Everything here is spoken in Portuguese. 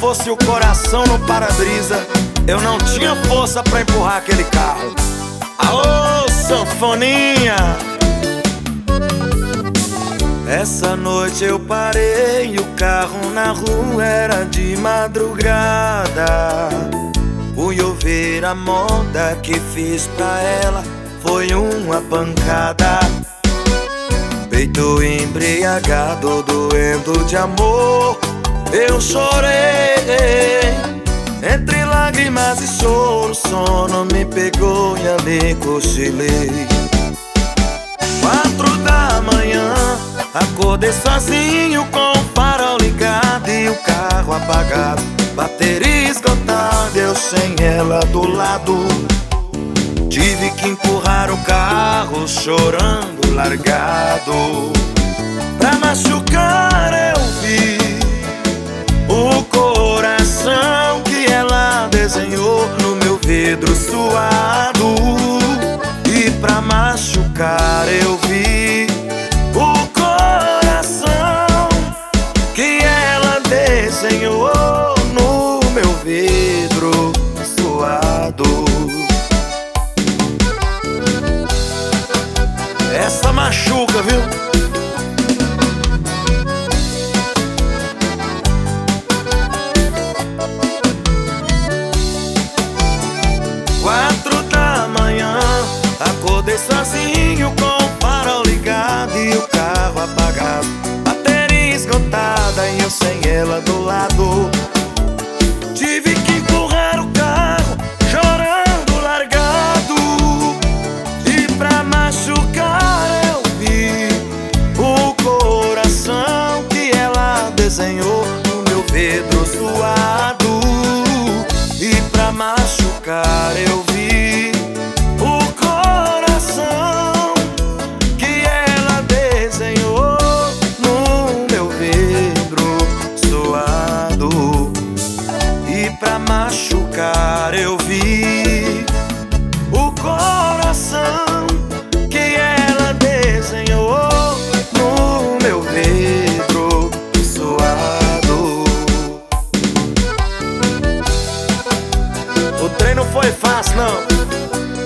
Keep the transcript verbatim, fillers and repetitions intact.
fosse o coração no para-brisa, eu não tinha força pra empurrar aquele carro. Aô, sanfoninha! Essa noite eu parei e o carro na rua era de madrugada. Fui ouvir a moda que fiz pra ela, foi uma pancada. Peito embriagado, doendo de amor, eu chorei. Entre lágrimas e choro, o sono me pegou e ali cochilei. Quatro da manhã, acordei sozinho com o farol ligado e o carro apagado. Bateria esgotada, eu sem ela do lado. Tive que empurrar o carro chorando largado. Pra machucar eu vi o coração que ela desenhou no meu vidro suado. E pra machucar eu vi o coração que ela desenhou no meu vidro suado. Essa machuca, viu? Quatro da manhã, acordei sozinho com o farol ligado e o carro apagado. Bateria esgotada e eu sem ela do lado. Tive que empurrar o carro chorando largado. E pra machucar eu vi o coração que ela desenhou no meu vidro suado. E pra machucar eu vi o coração que ela desenhou no meu vidro suado. E pra machucar eu vi o coração que ela desenhou no meu vidro suado. O trem não foi fácil, não.